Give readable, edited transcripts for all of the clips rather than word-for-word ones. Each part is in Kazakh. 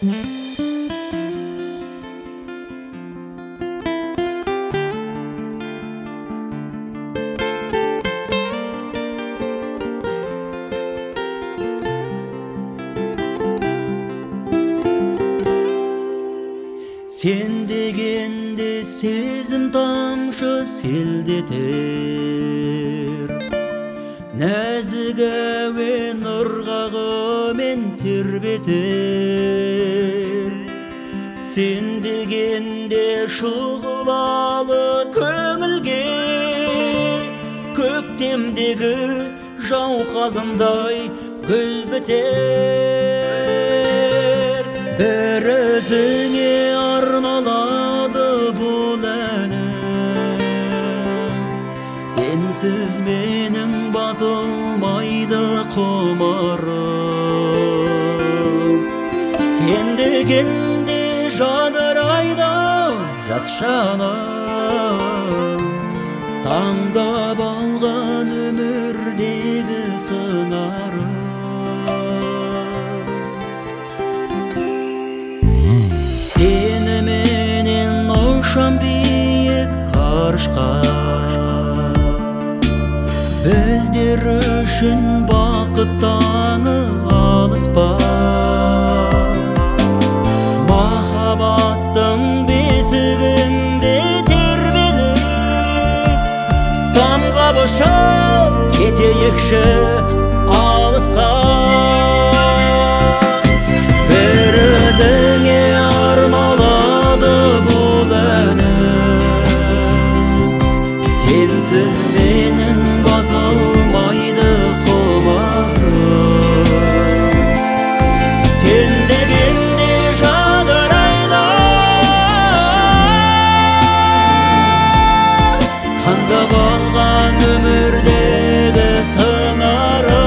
Сен дегенде сезім тамшы селдетер, нәзік әуен ырғағымен тербетер. Сен дегенде шұғылалы көңілге, көктемдегі жауқазындай гүл бітер. Бір өзіңе арналады бұл әнім, сенсіз менің басылмайды құмарым. Сен дегенде жадырайды жас жаным, таңдап алған өмірдегі сыңарым. Сеніменен ұшам биік ғарышқа, біздер үшін бақыт таңы алыс па. Махаббаттың бесігінде тербеліп, самғап ұшып кетейікші алысқа. Бір өзіңе арналады бұл әнім, сенсіз менің басылмайды құмарым. Сен дегенде жадырайды, таңдап алған өмірдегі сыңарым.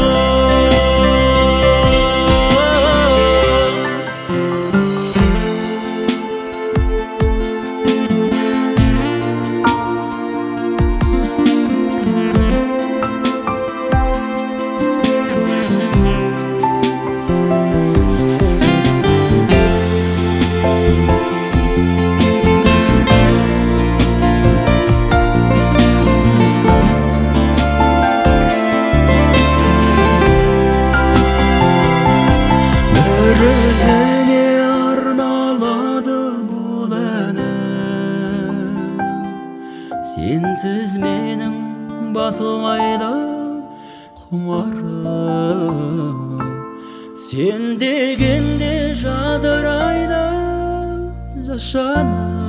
Өзіңе арналады бұл әнім, сенсіз менің басылмайды құмарым. Сен дегенде жадырайды жас жаным.